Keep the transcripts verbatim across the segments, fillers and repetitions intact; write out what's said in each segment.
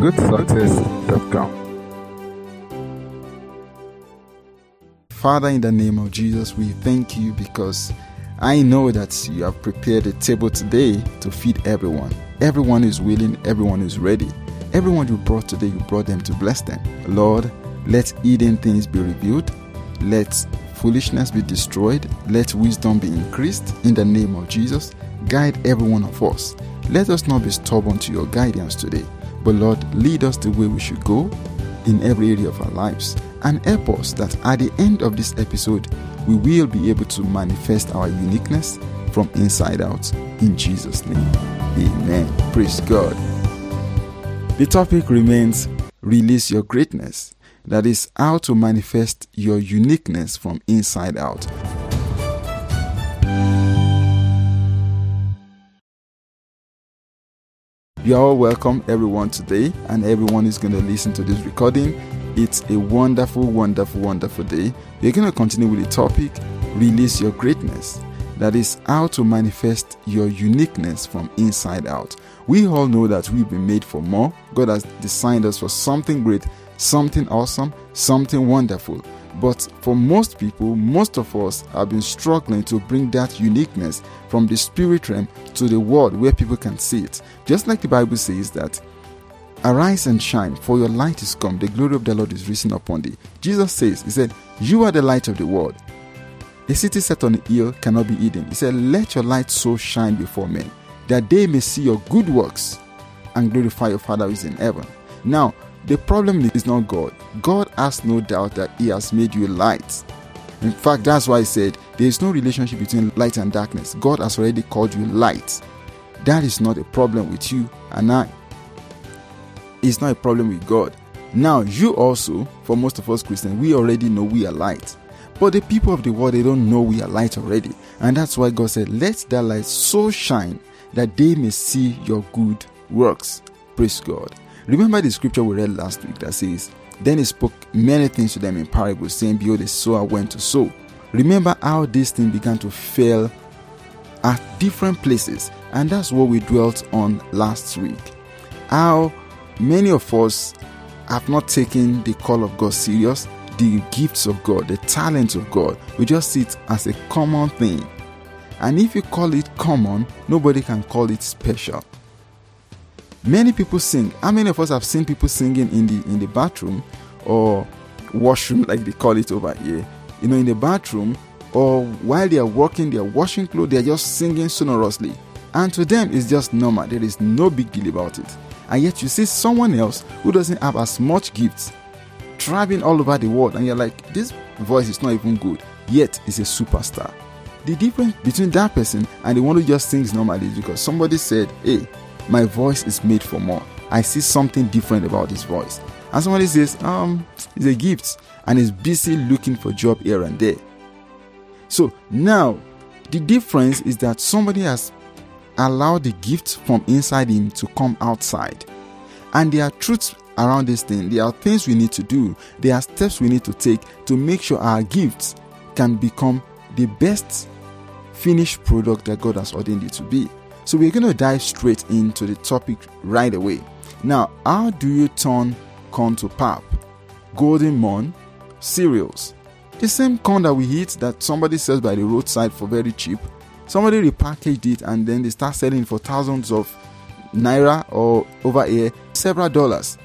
good success dot com. Father, in the name of Jesus, we thank you because I know that you have prepared a table today to feed everyone. Everyone is willing, everyone is ready. Everyone you brought today, you brought them to bless them. Lord, let hidden things be revealed. Let foolishness be destroyed. Let wisdom be increased. In the name of Jesus, guide every one of us. Let us not be stubborn to your guidance today, but Lord, lead us the way we should go in every area of our lives, and help us that at the end of this episode, we will be able to manifest our uniqueness from inside out. In Jesus' name, amen. Praise God. The topic remains release your greatness. That is how to manifest your uniqueness from inside out. You are all welcome, everyone, today, and everyone is going to listen to this recording. It's a wonderful, wonderful, wonderful day. We're going to continue with the topic, release your greatness. That is how to manifest your uniqueness from inside out. We all know that we've been made for more. God has designed us for something great, something awesome, something wonderful. But for most people, most of us have been struggling to bring that uniqueness from the spirit realm to the world where people can see it. Just like the Bible says that, arise and shine, for your light is come, the glory of the Lord is risen upon thee. Jesus says, he said, you are the light of the world. A city set on a hill cannot be hidden. He said, let your light so shine before men, that they may see your good works and glorify your Father who is in heaven. Now, the problem is not God. God has no doubt that he has made you light. In fact, that's why he said there is no relationship between light and darkness. God has already called you light. That is not a problem with you and I. It's not a problem with God. Now, you also, for most of us Christians, we already know we are light. But the people of the world, they don't know we are light already. And that's why God said, let that light so shine that they may see your good works. Praise God. Remember the scripture we read last week that says, then he spoke many things to them in parables, saying, behold, the sower went to sow. Remember how this thing began to fail at different places. And that's what we dwelt on last week. How many of us have not taken the call of God serious, the gifts of God, the talents of God. We just see it as a common thing. And if you call it common, nobody can call it special. Many people sing. How many of us have seen people singing in the in the bathroom or washroom, like they call it over here? You know, in the bathroom, or while they are working, they are washing clothes, they are just singing sonorously. And to them, it's just normal. There is no big deal about it. And yet you see someone else who doesn't have as much gifts traveling all over the world, and you're like, this voice is not even good, yet is a superstar. The difference between that person and the one who just sings normally is because somebody said, hey, my voice is made for more. I see something different about his voice. And somebody says, um, it's a gift, and is busy looking for job here and there. So now, the difference is that somebody has allowed the gift from inside him to come outside. And there are truths around this thing. There are things we need to do. There are steps we need to take to make sure our gifts can become the best finished product that God has ordained it to be. So we're going to dive straight into the topic right away. Now, how do you turn corn to pap? Golden Morn cereals. The same corn that we eat that somebody sells by the roadside for very cheap. Somebody repackaged it and then they start selling it for thousands of naira or over here, several dollars.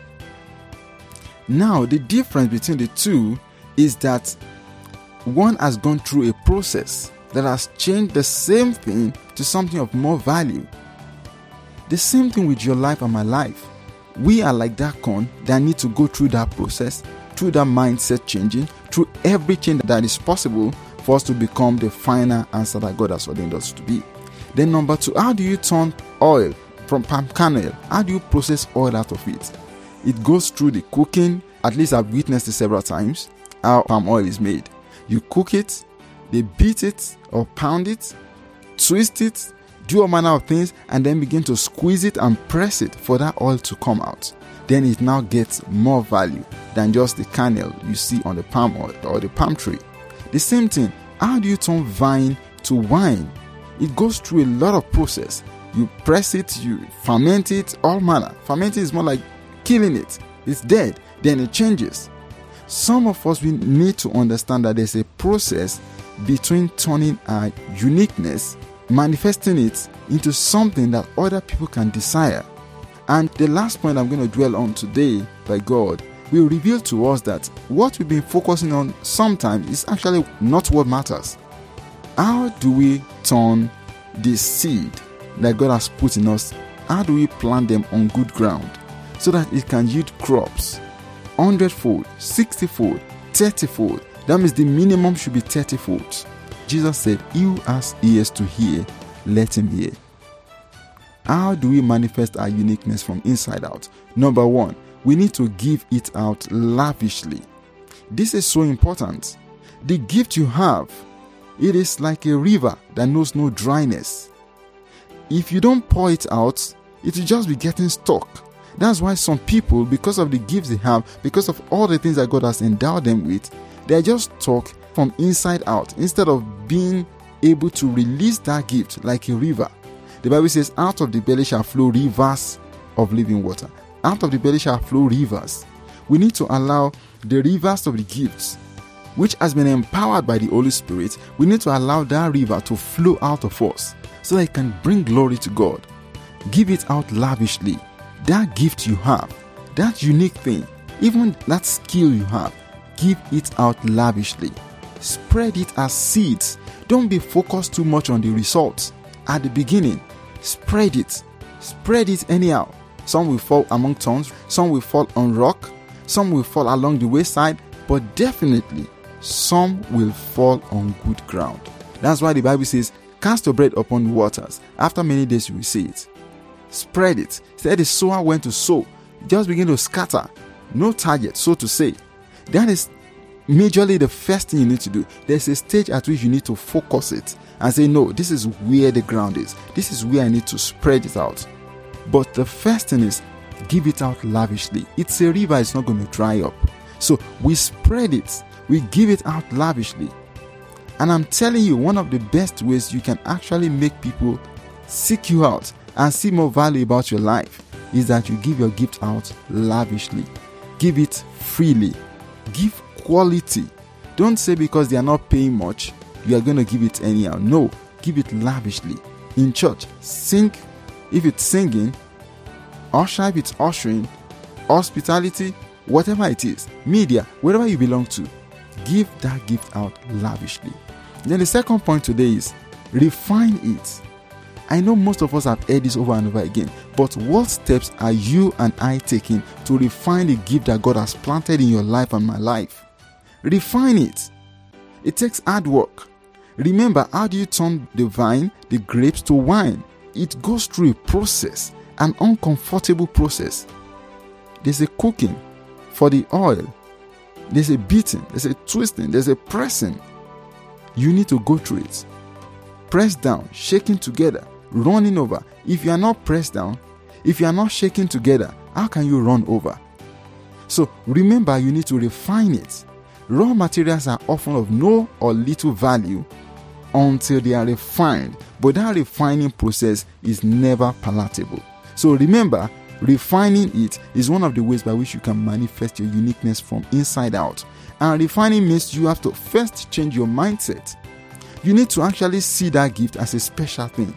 Now, the difference between the two is that one has gone through a process that has changed the same thing to something of more value. The same thing with your life and my life. We are like that corn that need to go through that process, through that mindset changing, through everything that is possible for us to become the final answer that God has ordained us to be. Then number two, how do you turn oil from palm kernel? How do you process oil out of it? It goes through the cooking. At least I've witnessed it several times, how palm oil is made. You cook it, they beat it or pound it, twist it, do all manner of things, and then begin to squeeze it and press it for that oil to come out. Then it now gets more value than just the kernel you see on the palm oil or the palm tree. The same thing, how do you turn vine to wine? It goes through a lot of process. You press it, you ferment it, all manner. Fermenting is more like killing it. It's dead. Then it changes. Some of us, we need to understand that there's a process between turning our uniqueness, manifesting it into something that other people can desire. And the last point I'm going to dwell on today, by God, will reveal to us that what we've been focusing on sometimes is actually not what matters. How do we turn this seed that God has put in us? How do we plant them on good ground so that it can yield crops? Hundredfold, sixty-fold, thirty-fold. That means the minimum should be thirty-fold. Jesus said, "He who has ears to hear, let him hear." How do we manifest our uniqueness from inside out? Number one, we need to give it out lavishly. This is so important. The gift you have, it is like a river that knows no dryness. If you don't pour it out, it will just be getting stuck. That's why some people, because of the gifts they have, because of all the things that God has endowed them with, they're just stuck from inside out instead of being able to release that gift like a river. The Bible says, out of the belly shall flow rivers of living water. Out of the belly shall flow rivers. We need to allow the rivers of the gifts, which has been empowered by the Holy Spirit, we need to allow that river to flow out of us so that it can bring glory to God. Give it out lavishly. That gift you have, that unique thing, even that skill you have, give it out lavishly. Spread it as seeds. Don't be focused too much on the results. At the beginning, spread it. Spread it anyhow. Some will fall among thorns, some will fall on rock, some will fall along the wayside, but definitely some will fall on good ground. That's why the Bible says, cast your bread upon waters. After many days you will see it. Spread it. Said the sower went to sow. Just begin to scatter. No target, so to say. That is majorly the first thing you need to do. There's a stage at which you need to focus it and say, no, this is where the ground is. This is where I need to spread it out. But the first thing is, give it out lavishly. It's a river, it's not going to dry up. So we spread it. We give it out lavishly. And I'm telling you, one of the best ways you can actually make people seek you out and see more value about your life is that you give your gift out lavishly. Give it freely. Give quality. Don't say because they are not paying much, you are going to give it anyhow. No, give it lavishly. In church, sing if it's singing, usher if it's ushering, hospitality, whatever it is, media, wherever you belong to, give that gift out lavishly. Then the second point today is refine it. I know most of us have heard this over and over again, but what steps are you and I taking to refine the gift that God has planted in your life and my life? Refine it. It takes hard work. Remember, how do you turn the vine, the grapes, to wine? It goes through a process, an uncomfortable process. There's a cooking for the oil. There's a beating, there's a twisting, there's a pressing. You need to go through it. Press down, shaking together, running over. If you are not pressed down, if you are not shaking together, how can you run over? So remember, you need to refine it. Raw materials are often of no or little value until they are refined, but that refining process is never palatable. So remember, refining it is one of the ways by which you can manifest your uniqueness from inside out. And refining means you have to first change your mindset. You need to actually see that gift as a special thing.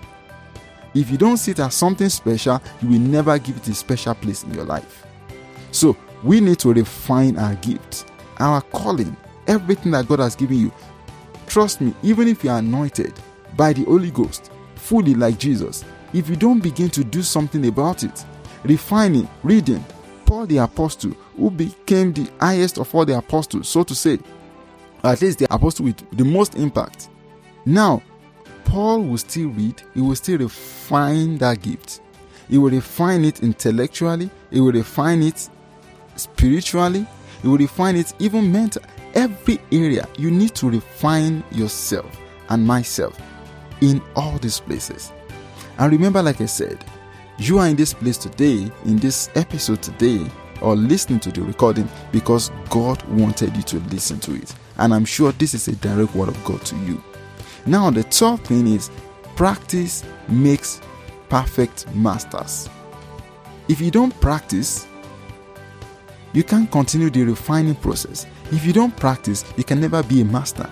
If you don't see it as something special, you will never give it a special place in your life. So we need to refine our gifts, our calling, everything that God has given you. Trust me, even if you are anointed by the Holy Ghost, fully like Jesus, if you don't begin to do something about it, refining, reading, Paul the apostle, who became the highest of all the apostles, so to say, or at least the apostle with the most impact. Now, Paul will still read, he will still refine that gift. He will refine it intellectually, he will refine it spiritually, he will refine it even mentally. Every area, you need to refine yourself and myself in all these places. And remember, like I said, you are in this place today, in this episode today, or listening to the recording because God wanted you to listen to it. And I'm sure this is a direct word of God to you. Now, the third thing is practice makes perfect masters. If you don't practice, You can't continue the refining process. If you don't practice, you can never be a master.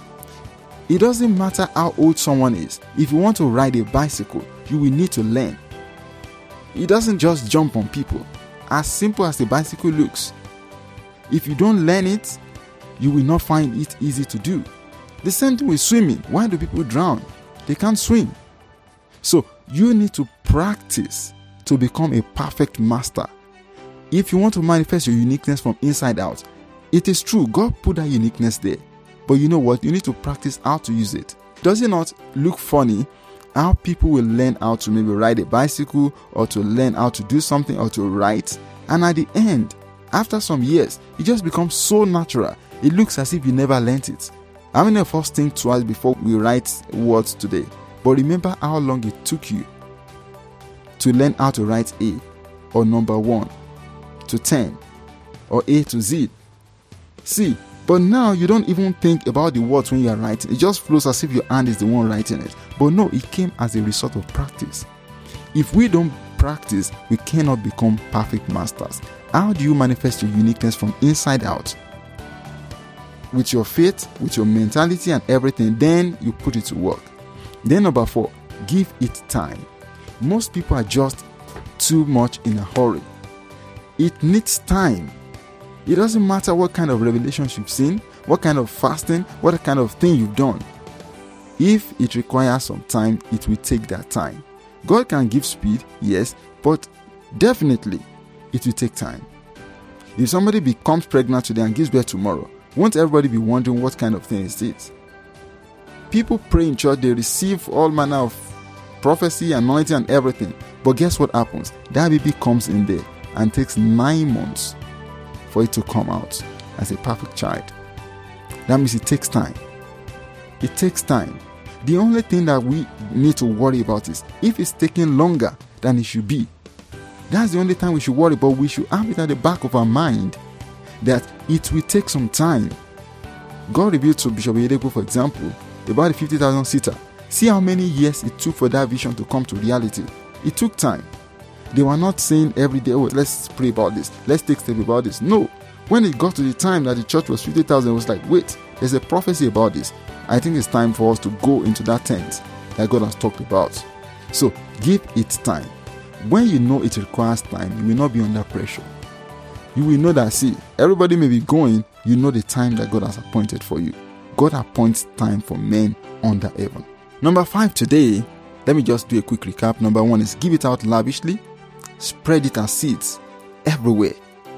It doesn't matter how old someone is. If you want to ride a bicycle, you will need to learn. It doesn't just jump on people. As simple as the bicycle looks, if you don't learn it, you will not find it easy to do. The same thing with swimming. Why do people drown? They can't swim. So you need to practice to become a perfect master. If you want to manifest your uniqueness from inside out, it is true, God put that uniqueness there. But you know what? You need to practice how to use it. Does it not look funny how people will learn how to maybe ride a bicycle or to learn how to do something or to write, and at the end, after some years, it just becomes so natural. It looks as if you never learnt it. How many of us think twice before we write words today? But remember how long it took you to learn how to write A, or number one to ten, or A to Z. See, but now you don't even think about the words when you are writing. It just flows as if your hand is the one writing it. But no, it came as a result of practice. If we don't practice, we cannot become perfect masters. How do you manifest your uniqueness from inside out? With your faith, with your mentality and everything, then you put it to work. Then number four, give it time. Most people are just too much in a hurry. It needs time. It doesn't matter what kind of revelations you've seen, what kind of fasting, what kind of thing you've done. If it requires some time, it will take that time. God can give speed, yes, but definitely it will take time. If somebody becomes pregnant today and gives birth tomorrow, won't everybody be wondering what kind of thing is this? People pray in church, they receive all manner of prophecy, anointing and everything. But guess what happens? That baby comes in there and takes nine months for it to come out as a perfect child. That means it takes time. It takes time. The only thing that we need to worry about is if it's taking longer than it should be. That's the only time we should worry, but we should have it at the back of our mind that it will take some time. God revealed to Bishop Oyedepo, for example, about the fifty thousand seater. See how many years it took for that vision to come to reality. It took time. They were not saying every day, oh, let's pray about this, let's take steps about this. No. When it got to the time that the church was fifty thousand, it was like, wait, there's a prophecy about this. I think it's time for us to go into that tent that God has talked about. So give it time. When you know it requires time, you will not be under pressure. You will know that, see, everybody may be going, you know the time that God has appointed for you. God appoints time for men under heaven. Number five today, let me just do a quick recap. Number one is give it out lavishly. Spread it as seeds everywhere.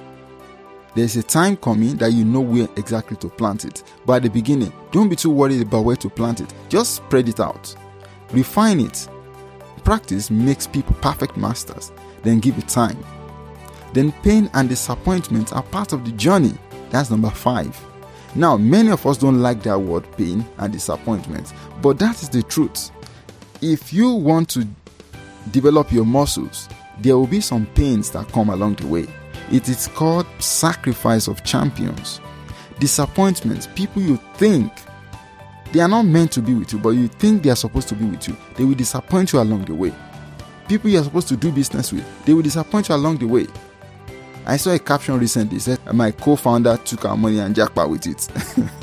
There's a time coming that you know where exactly to plant it. But at the beginning, don't be too worried about where to plant it. Just spread it out. Refine it. Practice makes people perfect masters. Then give it time. Then pain and disappointment are part of the journey. That's number five. Now, many of us don't like that word pain and disappointment, but that is the truth. If you want to develop your muscles, there will be some pains that come along the way. It is called sacrifice of champions. Disappointments, people you think they are not meant to be with you, but you think they are supposed to be with you, they will disappoint you along the way. People you are supposed to do business with, they will disappoint you along the way. I saw a caption recently, said my co-founder took our money and jackpot with it.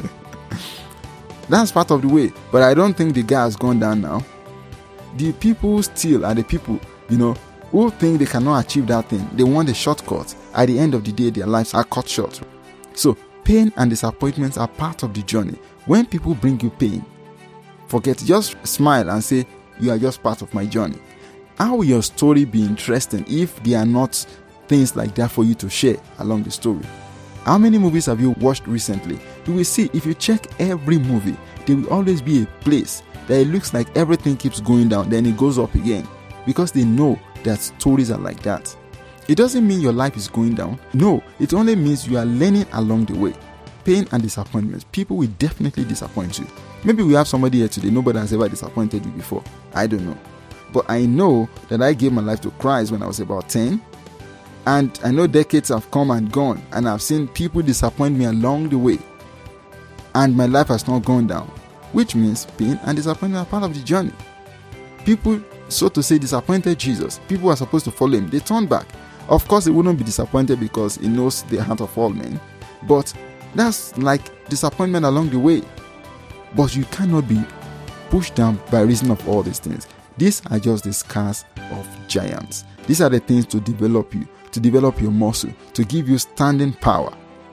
That's part of the way, but I don't think the guy has gone down now. The people still are the people, you know, who think they cannot achieve that thing. They want a shortcut. At the end of the day, their lives are cut short. So pain and disappointments are part of the journey. When people bring you pain, forget, just smile and say, you are just part of my journey. How will your story be interesting if there are not things like that for you to share along the story? How many movies have you watched recently? You will see, if you check every movie, there will always be a place that it looks like everything keeps going down, then it goes up again, because they know that stories are like that. It doesn't mean your life is going down. No, it only means you are learning along the way. Pain and disappointments, people will definitely disappoint you. Maybe we have somebody here today, nobody has ever disappointed you before. I don't know. But I know that I gave my life to Christ when I was about ten. And I know decades have come and gone, and I've seen people disappoint me along the way. And my life has not gone down, which means pain and disappointment are part of the journey. People, so to say, disappointed Jesus. People are supposed to follow him. They turned back. Of course, he wouldn't be disappointed because he knows the heart of all men. But that's like disappointment along the way. But you cannot be pushed down by reason of all these things. These are just the scars of giants. These are the things to develop you, to develop your muscle, to give you standing power.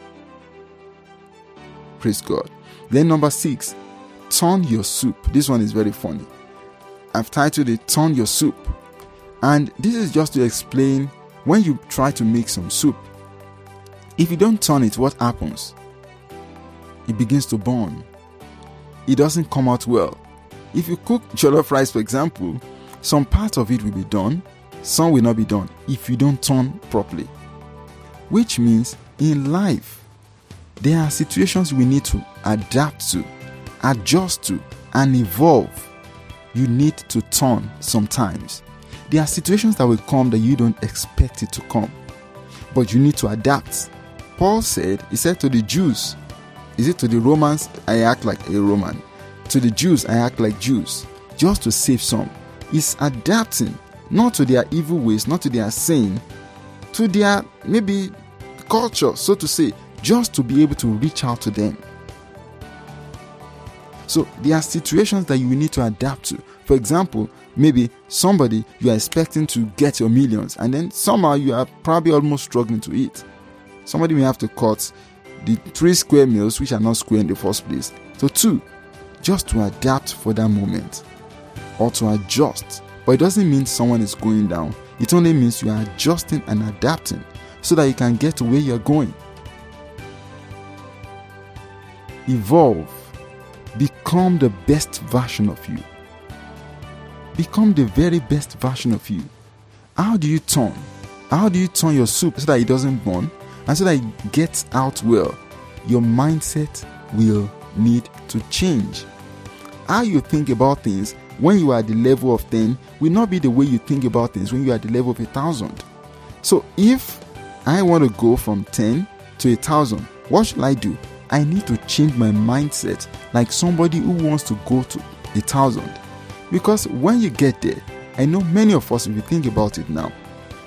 Praise God. Then number six, turn your soup. This one is very funny. I've titled it, Turn Your Soup. And this is just to explain when you try to make some soup. If you don't turn it, what happens? It begins to burn. It doesn't come out well. If you cook jollof rice, for example, some part of it will be done, some will not be done if you don't turn properly. Which means in life, there are situations we need to adapt to, adjust to, and evolve. You need to turn sometimes. There are situations that will come that you don't expect it to come, but you need to adapt. Paul said, he said to the Jews, is it to the Romans, I act like a Roman. To the Jews, I act like Jews, just to save some. It's adapting, not to their evil ways, not to their sin, to their maybe culture, so to say, just to be able to reach out to them. So there are situations that you will need to adapt to. For example, maybe somebody you are expecting to get your millions, and then somehow you are probably almost struggling to eat. Somebody may have to cut the three square meals, which are not square in the first place, to two, just to adapt for that moment or to adjust. But it doesn't mean someone is going down. It only means you are adjusting and adapting so that you can get to where you're going. Evolve. Become the best version of you. Become the very best version of you. How do you turn? How do you turn your soup so that it doesn't burn and so that it gets out well? Your mindset will need to change. How you think about things when you are at the level of ten will not be the way you think about things when you are at the level of a thousand. So if I want to go from ten to a thousand, what should I do? I need to change my mindset like somebody who wants to go to a thousand. Because when you get there, I know many of us, if you think about it now,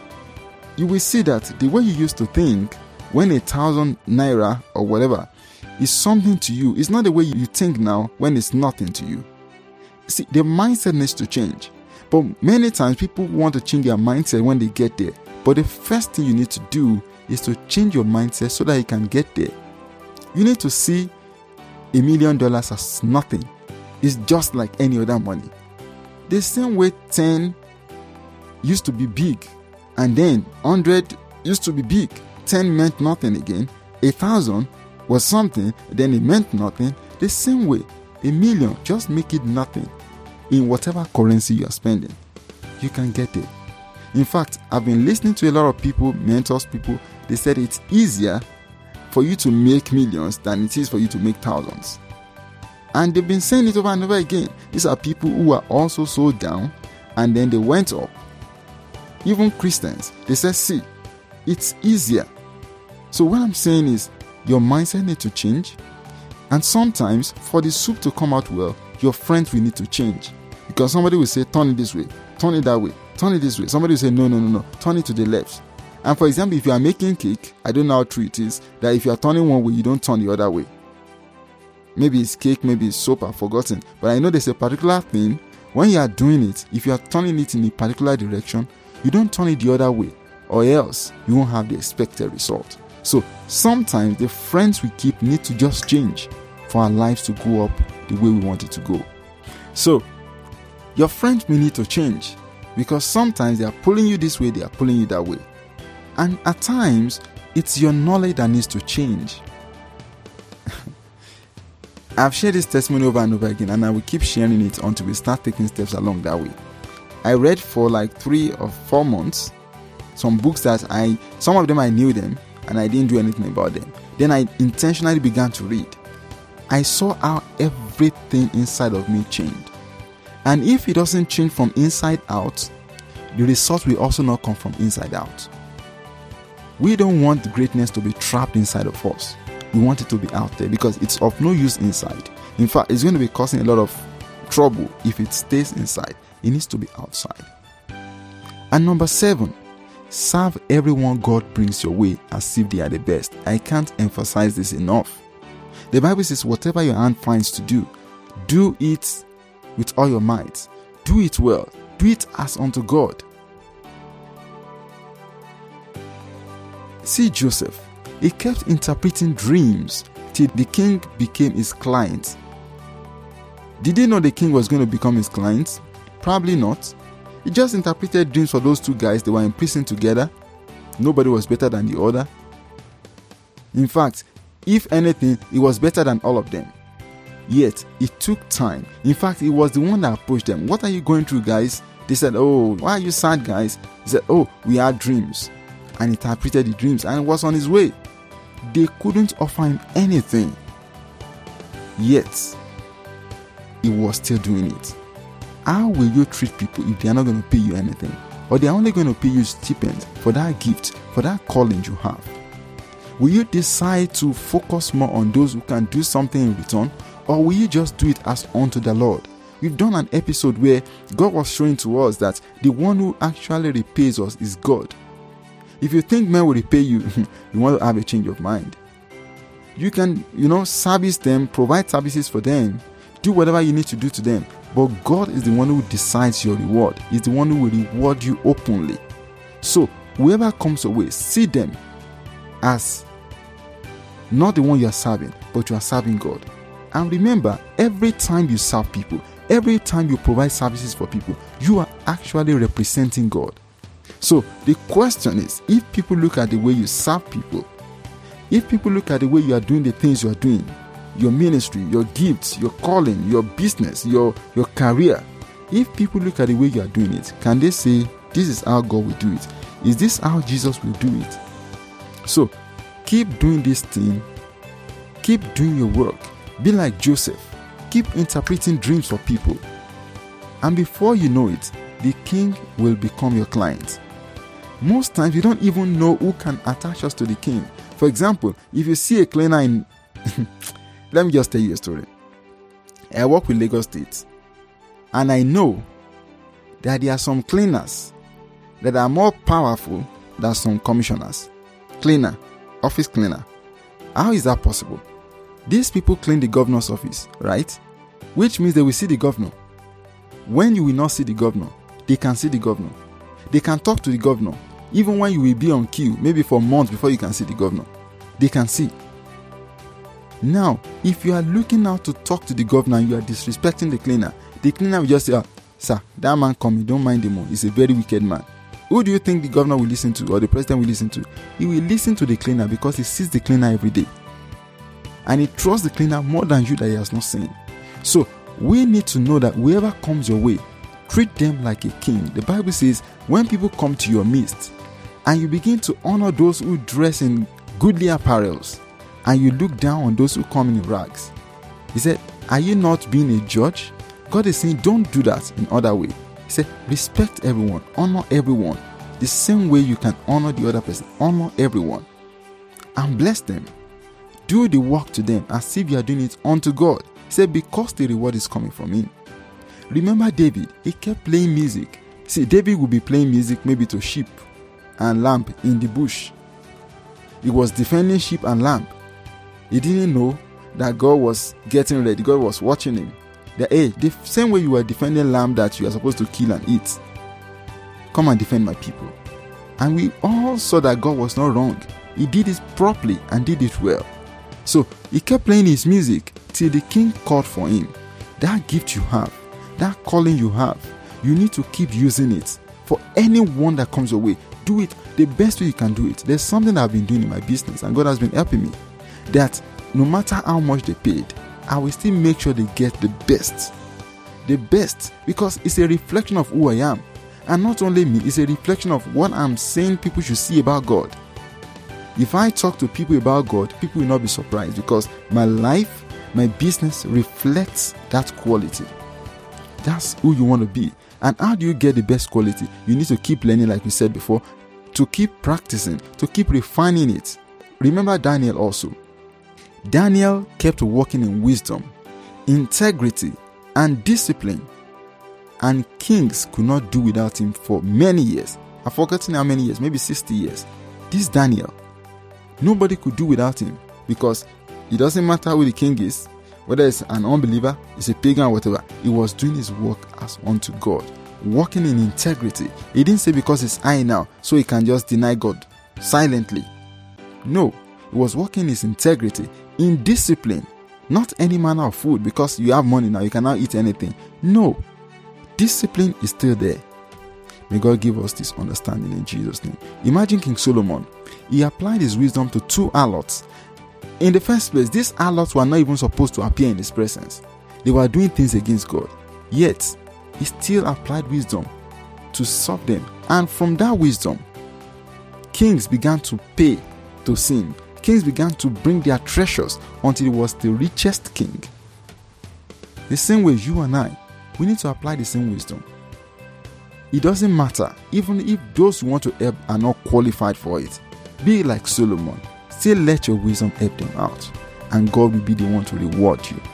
you will see that the way you used to think when a thousand naira or whatever is something to you, it's not the way you think now when it's nothing to you. See, the mindset needs to change. But many times people want to change their mindset when they get there. But the first thing you need to do is to change your mindset so that you can get there. You need to see a million dollars as nothing. It's just like any other money. The same way ten used to be big, and then one hundred used to be big. ten meant nothing again. A thousand was something, then it meant nothing. The same way, a million, just make it nothing. In whatever currency you are spending, you can get it. In fact, I've been listening to a lot of people, mentors, people, they said it's easier for you to make millions than it is for you to make thousands. And they've been saying it over and over again. These are people who are also so down, and then they went up. Even Christians, they said, see, it's easier. So what I'm saying is, your mindset needs to change. And sometimes, for the soup to come out well, your friends will need to change. Because somebody will say, turn it this way, turn it that way, turn it this way. Somebody will say, no, no, no, no, turn it to the left. And for example, if you are making cake, I don't know how true it is, that if you are turning one way, you don't turn the other way. Maybe it's cake, maybe it's soap, I've forgotten. But I know there's a particular thing, when you are doing it, if you are turning it in a particular direction, you don't turn it the other way, or else you won't have the expected result. So sometimes the friends we keep need to just change for our lives to go up the way we want it to go. So your friends may need to change, because sometimes they are pulling you this way, they are pulling you that way. And at times, it's your knowledge that needs to change. I've shared this testimony over and over again, and I will keep sharing it until we start taking steps along that way. I read for like three or four months some books that I, some of them I knew them, and I didn't do anything about them. Then I intentionally began to read. I saw how everything inside of me changed. And if it doesn't change from inside out, the result will also not come from inside out. We don't want greatness to be trapped inside of us. We want it to be out there because it's of no use inside. In fact, it's going to be causing a lot of trouble if it stays inside. It needs to be outside. And number seven, serve everyone God brings your way as if they are the best. I can't emphasize this enough. The Bible says, whatever your hand finds to do, do it with all your might. Do it well. Do it as unto God. See Joseph. He kept interpreting dreams till the king became his client. Did he know the king was going to become his client? Probably not. He just interpreted dreams for those two guys. They were in prison together. Nobody was better than the other. In fact, if anything, he was better than all of them. Yet, it took time. In fact, he was the one that approached them. What are you going through, guys? They said, oh, why are you sad, guys? He said, oh, we had dreams. And interpreted the dreams and was on his way. They couldn't offer him anything. Yet, he was still doing it. How will you treat people if they are not going to pay you anything? Or they are only going to pay you stipend for that gift, for that calling you have? Will you decide to focus more on those who can do something in return? Or will you just do it as unto the Lord? We've done an episode where God was showing to us that the one who actually repays us is God. If you think men will repay you, you want to have a change of mind. You can, you know, service them, provide services for them, do whatever you need to do to them. But God is the one who decides your reward. He's the one who will reward you openly. So, whoever comes your way, see them as not the one you are serving, but you are serving God. And remember, every time you serve people, every time you provide services for people, you are actually representing God. So the question is, if people look at the way you serve people, if people look at the way you are doing the things you are doing, your ministry, your gifts, your calling, your business, your, your career, if people look at the way you are doing it, can they say, this is how God will do it? Is this how Jesus will do it? So keep doing this thing. Keep doing your work. Be like Joseph. Keep interpreting dreams for people. And before you know it, the king will become your client. Most times we don't even know who can attach us to the king. For example, if you see a cleaner in... Let me just tell you a story. I work with Lagos State. And I know that there are some cleaners that are more powerful than some commissioners. Cleaner. Office cleaner. How is that possible? These people clean the governor's office, right? Which means they will see the governor. When you will not see the governor, they can see the governor. They can talk to the governor. Even when you will be on queue, maybe for months before you can see the governor, they can see. Now, if you are looking out to talk to the governor and you are disrespecting the cleaner, the cleaner will just say, oh, sir, that man coming, don't mind him. He's a very wicked man. Who do you think the governor will listen to or the president will listen to? He will listen to the cleaner because he sees the cleaner every day. And he trusts the cleaner more than you that he has not seen. So, we need to know that whoever comes your way, treat them like a king. The Bible says, when people come to your midst, and you begin to honor those who dress in goodly apparels, and you look down on those who come in rags. He said, are you not being a judge? God is saying, don't do that in other way. He said, respect everyone, honor everyone. The same way you can honor the other person, honor everyone. And bless them. Do the work to them as if you are doing it unto God. He said, because the reward is coming from him. Remember David, he kept playing music. See, David would be playing music maybe to sheep and lamb in the bush. He was defending sheep and lamb. He didn't know that God was getting ready. God was watching him. That, hey, the same way you were defending lamb that you are supposed to kill and eat, come and defend my people. And we all saw that God was not wrong. He did it properly and did it well. So he kept playing his music till the king called for him. That gift you have, that calling you have, you need to keep using it. For anyone that comes your way, do it the best way you can do it. There's something I've been doing in my business and God has been helping me. That no matter how much they paid, I will still make sure they get the best. The best, because it's a reflection of who I am. And not only me, it's a reflection of what I'm saying people should see about God. If I talk to people about God, people will not be surprised because my life, my business reflects that quality. That's who you want to be. And how do you get the best quality? You need to keep learning, like we said before, to keep practicing, to keep refining it. Remember Daniel also. Daniel kept working in wisdom, integrity, and discipline. And kings could not do without him for many years. I've forgotten how many years, maybe sixty years. This Daniel, nobody could do without him, because it doesn't matter who the king is, whether it's an unbeliever, it's a pagan or whatever. He was doing his work as unto God, walking in integrity. He didn't say because it's high now, so he can just deny God silently. No, he was walking in his integrity, in discipline. Not any manner of food, because you have money now, you can now eat anything. No, discipline is still there. May God give us this understanding in Jesus' name. Imagine King Solomon. He applied his wisdom to two harlots. In the first place, these harlots were not even supposed to appear in his presence. They were doing things against God. Yet, he still applied wisdom to stop them. And from that wisdom, kings began to pay to sin. Kings began to bring their treasures until he was the richest king. The same way you and I, we need to apply the same wisdom. It doesn't matter, even if those who want to help are not qualified for it. Be like Solomon. Still let your wisdom help them out, and God will be the one to reward you.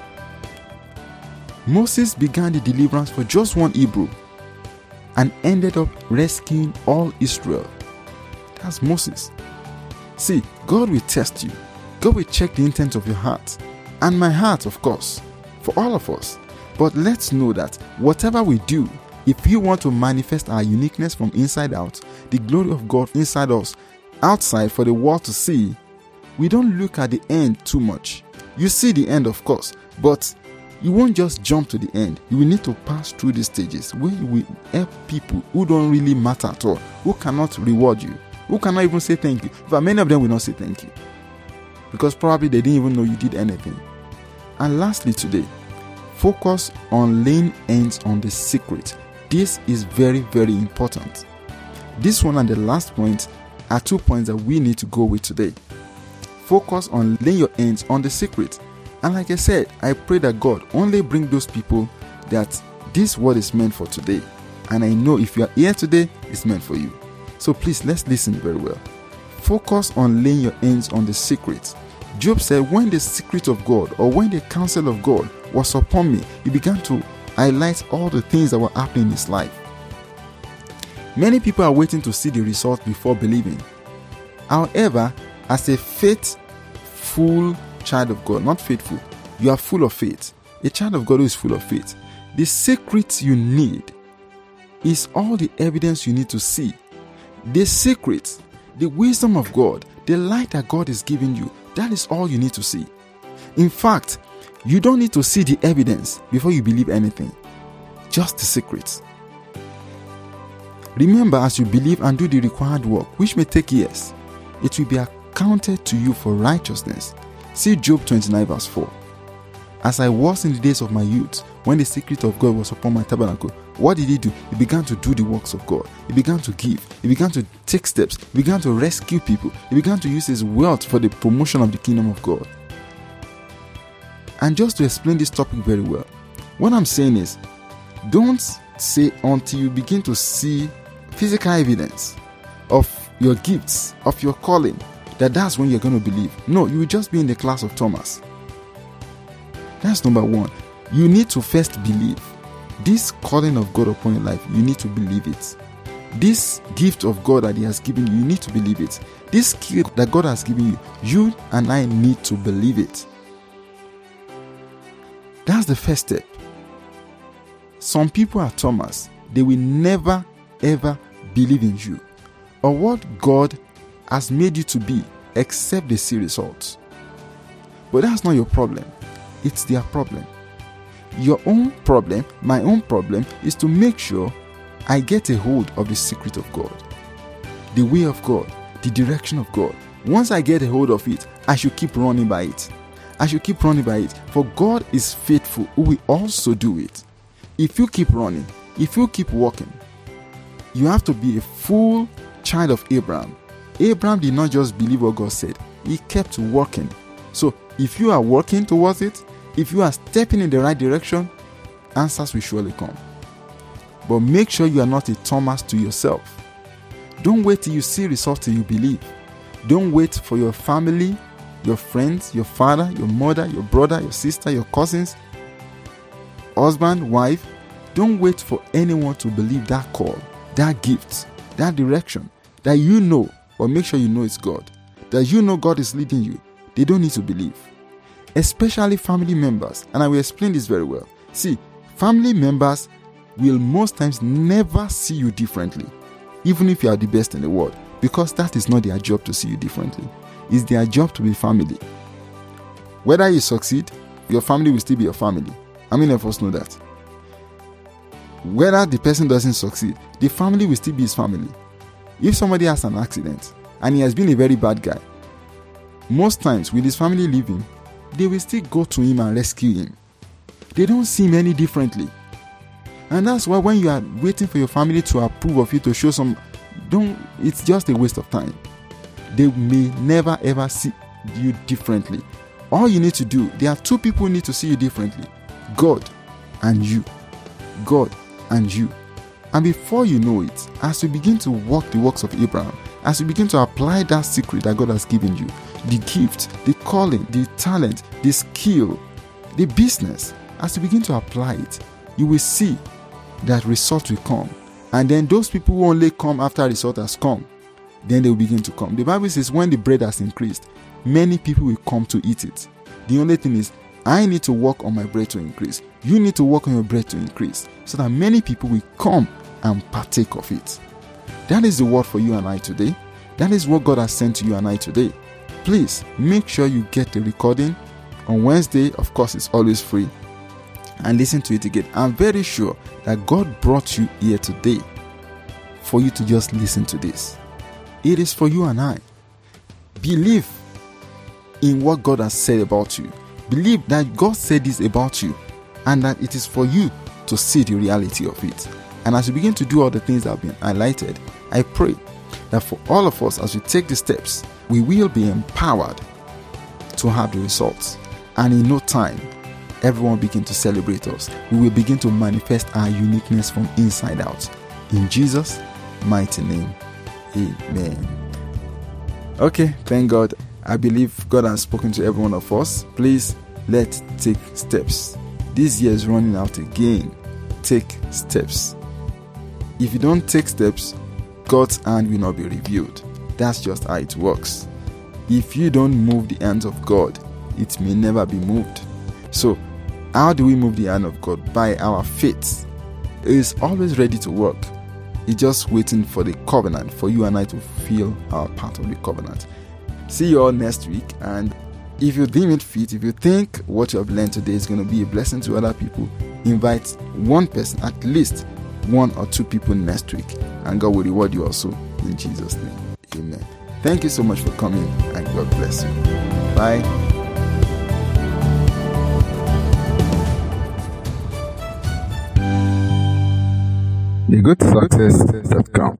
Moses began the deliverance for just one Hebrew and ended up rescuing all Israel. That's Moses. See, God will test you. God will check the intent of your heart, and my heart, of course, for all of us. But let's know that whatever we do, if you want to manifest our uniqueness from inside out, the glory of God inside us, outside for the world to see, we don't look at the end too much. You see the end, of course, but you won't just jump to the end. You will need to pass through the stages where you will help people who don't really matter at all, who cannot reward you, who cannot even say thank you. But many of them will not say thank you, because probably they didn't even know you did anything. And lastly today, focus on laying hands on the secret. This is very, very important. This one and the last point are two points that we need to go with today. Focus on laying your hands on the secret. And like I said, I pray that God only bring those people that this word is meant for today. And I know if you are here today, it's meant for you. So please, let's listen very well. Focus on laying your hands on the secret. Job said, when the secret of God, or when the counsel of God was upon me, he began to highlight all the things that were happening in his life. Many people are waiting to see the result before believing. However, as a faithful child of God, not faithful, you are full of faith. A child of God who is full of faith. The secret you need is all the evidence you need to see. The secret, the wisdom of God, the light that God is giving you, that is all you need to see. In fact, you don't need to see the evidence before you believe anything. Just the secrets. Remember, as you believe and do the required work, which may take years, it will be accounted to you for righteousness. See Job twenty-nine verse four. As I was in the days of my youth, when the secret of God was upon my tabernacle, what did he do? He began to do the works of God. He began to give. He began to take steps. He began to rescue people. He began to use his wealth for the promotion of the kingdom of God. And just to explain this topic very well, what I'm saying is, don't say until you begin to see physical evidence of your gifts, of your calling, that that's when you're going to believe. No, you will just be in the class of Thomas. That's number one. You need to first believe. This calling of God upon your life, you need to believe it. This gift of God that he has given you, you need to believe it. This skill that God has given you, you and I need to believe it. That's the first step. Some people are Thomas. They will never ever believe in you or what God has made you to be, except they see results. But that's not your problem. It's their problem. Your own problem, my own problem, is to make sure I get a hold of the secret of God, the way of God, the direction of God. Once I get a hold of it, I should keep running by it. I should keep running by it. For God is faithful, who will also do it. If you keep running, if you keep walking, you have to be a full child of Abraham. Abraham did not just believe what God said. He kept working. So if you are working towards it, if you are stepping in the right direction, answers will surely come. But make sure you are not a Thomas to yourself. Don't wait till you see results till you believe. Don't wait for your family, your friends, your father, your mother, your brother, your sister, your cousins, husband, wife. Don't wait for anyone to believe that call, that gift, that direction that you know, or make sure you know it's God, that you know God is leading you, they don't need to believe. Especially family members, and I will explain this very well. See, family members will most times never see you differently, even if you are the best in the world, because that is not their job to see you differently. It's their job to be family. Whether you succeed, your family will still be your family. How many of us know that? Whether the person doesn't succeed, the family will still be his family. If somebody has an accident and he has been a very bad guy, most times will his family leave him? They will still go to him and rescue him. They don't see him any differently. And that's why when you are waiting for your family to approve of you, to show some, don't, it's just a waste of time. They may never ever see you differently. All you need to do, there are two people who need to see you differently. God and you. God and you. And before you know it, as you begin to walk the works of Abraham, as you begin to apply that secret that God has given you, the gift, the calling, the talent, the skill, the business, as you begin to apply it, you will see that result will come. And then those people who only come after result has come, then they will begin to come. The Bible says when the bread has increased, many people will come to eat it. The only thing is, I need to work on my bread to increase. You need to work on your bread to increase, so that many people will come and partake of it. That is the word for you and I today. That is what God has sent to you and I today. Please make sure you get the recording on Wednesday. Of course, it's always free. And listen to it again. I'm very sure that God brought you here today for you to just listen to this. It is for you and I. Believe in what God has said about you. Believe that God said this about you, and that it is for you to see the reality of it. And as you begin to do all the things that have been highlighted, I pray that for all of us, as we take the steps, we will be empowered to have the results. And in no time, everyone begin to celebrate us. We will begin to manifest our uniqueness from inside out. In Jesus' mighty name, amen. Okay, thank God. I believe God has spoken to every one of us. Please, let's take steps. This year is running out again. Take steps. If you don't take steps, God's hand will not be revealed. That's just how it works. If you don't move the hands of God, it may never be moved. So, how do we move the hand of God? By our faith. It is always ready to work. It's just waiting for the covenant, for you and I to fulfill our part of the covenant. See you all next week. And if you deem it fit, if you think what you have learned today is going to be a blessing to other people, invite one person, at least one or two people next week, and God will reward you also in Jesus' name. Amen. Thank you so much for coming, and God bless you. Bye. the good success dot com